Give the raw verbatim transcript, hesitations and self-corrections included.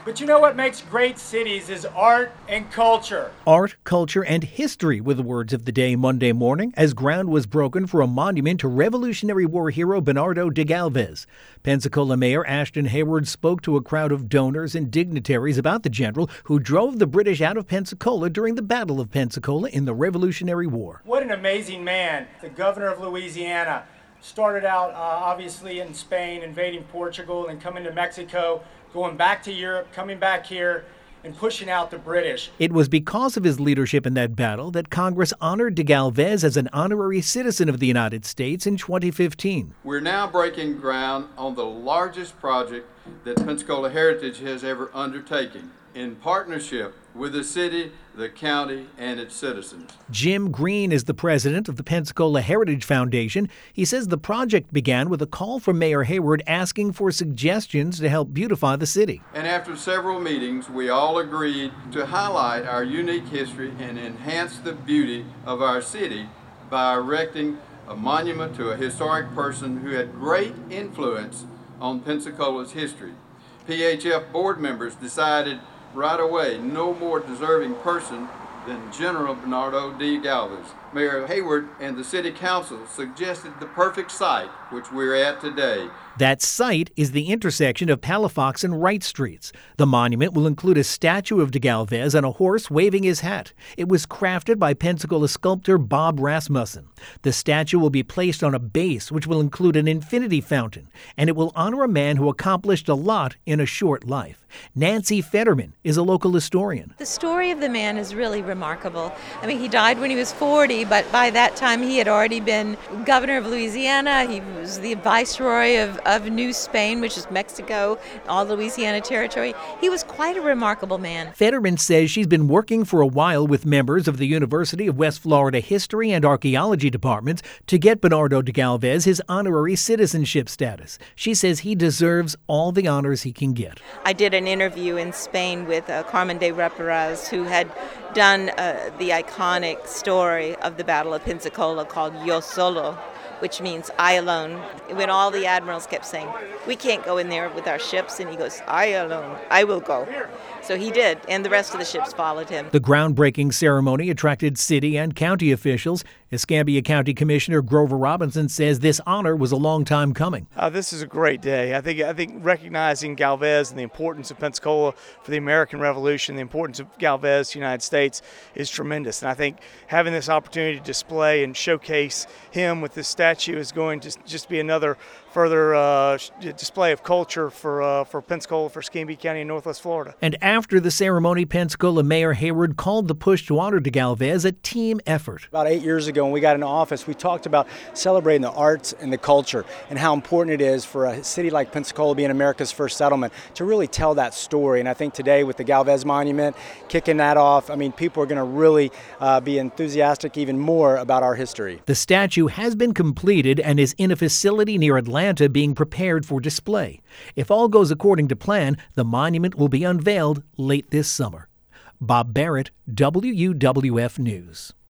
But you know what makes great cities is art and culture. Art, culture, and history were the words of the day Monday morning as ground was broken for a monument to Revolutionary War hero Bernardo de Galvez. Pensacola Mayor Ashton Hayward spoke to a crowd of donors and dignitaries about the general who drove the British out of Pensacola during the Battle of Pensacola in the Revolutionary War. What an amazing man, the governor of Louisiana. Started out uh, obviously in Spain, invading Portugal, and coming to Mexico, going back to Europe, coming back here, and pushing out the British. It was because of his leadership in that battle that Congress honored de Galvez as an honorary citizen of the United States in twenty fifteen. We're now breaking ground on the largest project that Pensacola Heritage has ever undertaken, in partnership with the city, the county, and its citizens. Jim Green is the president of the Pensacola Heritage Foundation. He says the project began with a call from Mayor Hayward asking for suggestions to help beautify the city. And after several meetings, we all agreed to highlight our unique history and enhance the beauty of our city by erecting a monument to a historic person who had great influence on Pensacola's history. P H F board members decided right away no more deserving person than General Bernardo de Galvez. Mayor Hayward and the City Council suggested the perfect site, which we're at today. That site is the intersection of Palafox and Wright Streets. The monument will include a statue of de Galvez on a horse waving his hat. It was crafted by Pensacola sculptor Bob Rasmussen. The statue will be placed on a base, which will include an infinity fountain, and it will honor a man who accomplished a lot in a short life. Nancy Fetterman is a local historian. The story of the man is really remarkable. I mean, he died when he was forty, but by that time he had already been governor of Louisiana. He was the viceroy of, of New Spain, which is Mexico, all Louisiana territory. He was quite a remarkable man. Fetterman says she's been working for a while with members of the University of West Florida History and Archaeology departments to get Bernardo de Galvez his honorary citizenship status. She says he deserves all the honors he can get. I did an interview in Spain with uh, Carmen de Reparaz, who had done uh, the iconic story of the Battle of Pensacola called Yo Solo, which means I alone. When all the admirals kept saying, we can't go in there with our ships, and he goes, I alone, I will go. So he did, and the rest of the ships followed him. The groundbreaking ceremony attracted city and county officials. Escambia County Commissioner Grover Robinson says this honor was a long time coming. Uh, this is a great day. I think I think recognizing Galvez and the importance of Pensacola for the American Revolution, the importance of Galvez to the United States is tremendous. And I think having this opportunity to display and showcase him with this statue is going to just be another further uh, display of culture for uh, for Pensacola, for Escambia County and Northwest Florida. And after the ceremony, Pensacola Mayor Hayward called the push to honor de Galvez a team effort. About eight years ago when we got into office, we talked about celebrating the arts and the culture and how important it is for a city like Pensacola, being America's first settlement, to really tell that story. And I think today with the Galvez Monument, kicking that off, I mean, people are going to really uh, be enthusiastic even more about our history. The statue has been completed and is in a facility near Atlanta being prepared for display. If all goes according to plan, the monument will be unveiled late this summer. Bob Barrett, W U W F News.